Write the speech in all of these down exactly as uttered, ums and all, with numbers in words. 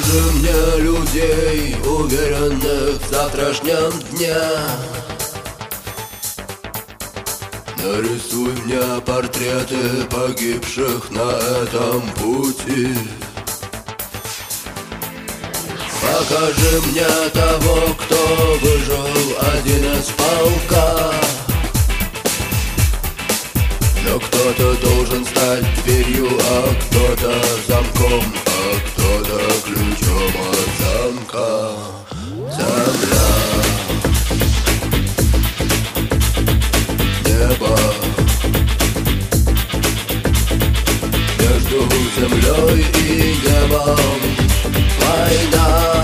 Покажи мне людей, уверенных в завтрашнем дне. Нарисуй мне портреты погибших на этом пути. Покажи мне того, кто выжил, один из полка. Но кто-то должен стать дверью, а кто-то замком, а кто-то ключом от замка. Земля, небо, между землей и небом война.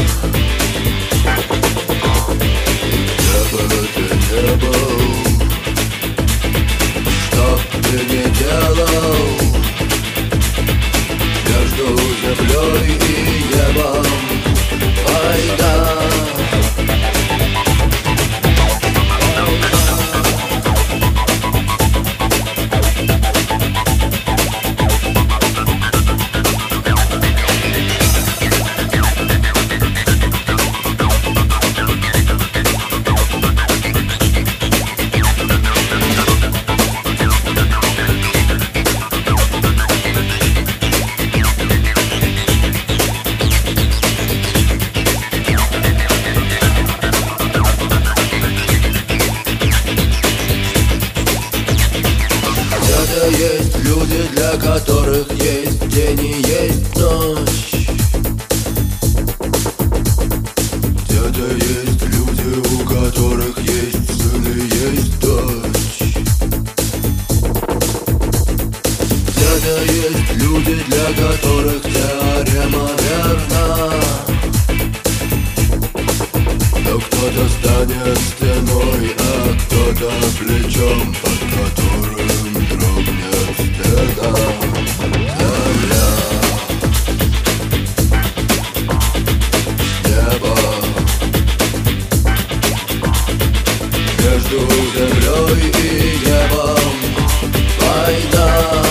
И где бы ты не был, что ты не делал, между землей и небом война. Есть люди, для которых есть день и есть ночь. Где-то есть люди, у которых есть сын и есть дочь. Где-то есть люди, для которых теорема верна. Но кто-то станет стеной, а кто-то плечом, под которым дрогнет стена. Земля, небо, между землей и небом война.